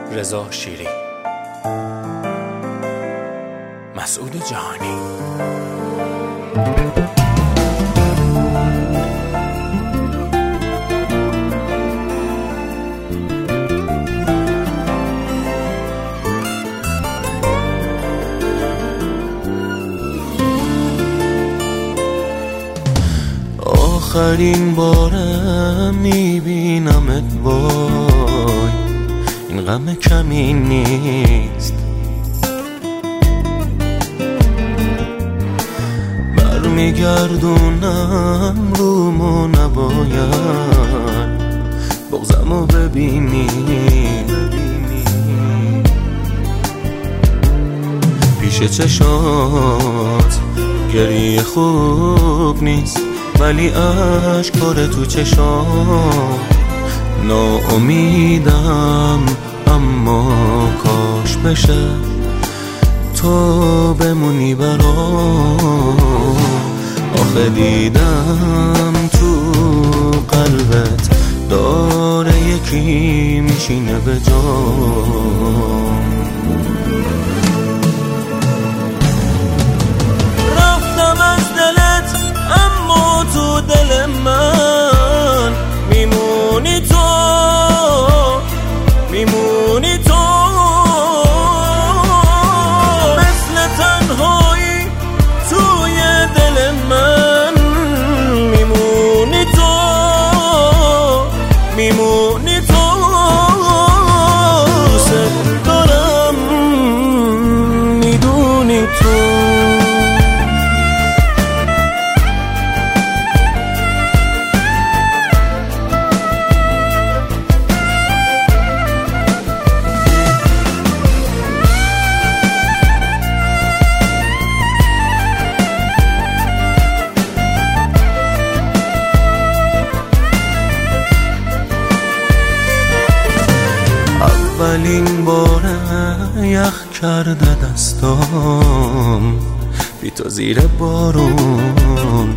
رضا شیری، مسعود جهانی. آخرین بارم میبینمت، وای این غم کمی نیست. برمیگردونم رومو، نباید بغضمو ببینی. پیش چشات گریه خوب نیست، ولی اشکاره تو چشام. ناامیدم اما کاش بشه تو بمونی برام. آخه دیدم تو قلبت داره یکی میشینه به جام. رفتم از دلت اما تو دل من میمونی تو، میمونی تو. مثل تنهایی توی دل من میمونی تو، میمونی تو. دوست دارم میدونی تو. اولین بار یخ کرده دستام بی تو زیر بارون.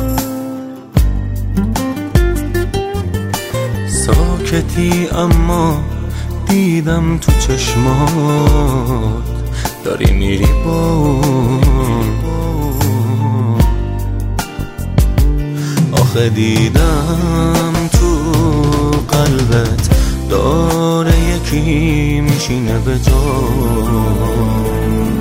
ساکتی اما دیدم تو چشمات داری میری بارون. آخه دیدم تو قلبت داره یکی میشینه به جام.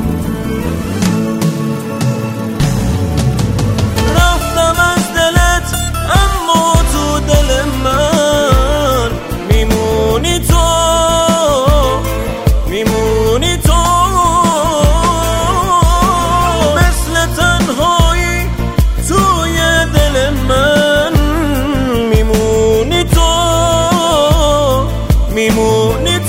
رفتم از دلت اما تو دل من میمونی تو، میمونی تو. مثل تنهایی توی دل من میمونی تو، میمونی